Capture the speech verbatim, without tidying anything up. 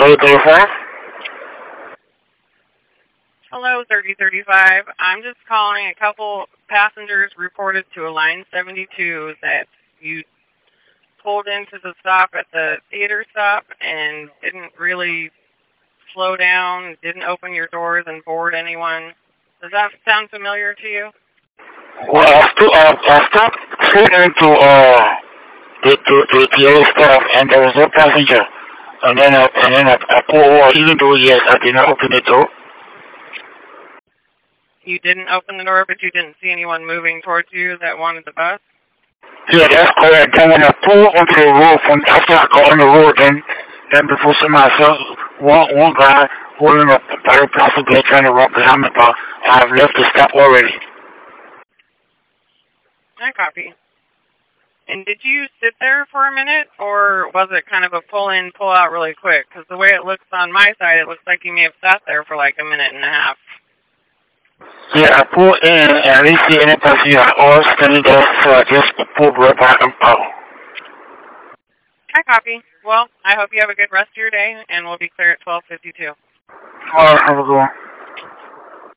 thirty thirty-five? Hello, thirty thirty-five. I'm just calling. A couple passengers reported to a line seventy-two that you pulled into the stop at the theater stop and didn't really slow down, didn't open your doors and board anyone. Does that sound familiar to you? Well, I, stu- I, I stopped straight into uh, the, the, the, the other stop, and there was no passenger. And then I, and then I, I pulled over, even though, yes, I did not open the door. You didn't open the door, but you didn't see anyone moving towards you that wanted the bus? Yeah, that's correct. Then when I pulled onto the road, from after I got on the road, then, then before somebody saw one, one guy holding a battle plastic bag trying to run behind me, but I've left the stop already. I copy. And did you sit there for a minute, or was it kind of a pull-in, pull-out really quick? Because the way it looks on my side, it looks like you may have sat there for like a minute and a half. Yeah, I pulled in and I didn't see any passenger at all standing there, so I just pulled right back and out. I copy. Well, I hope you have a good rest of your day, and we'll be clear at twelve fifty-two. All right, have a good one.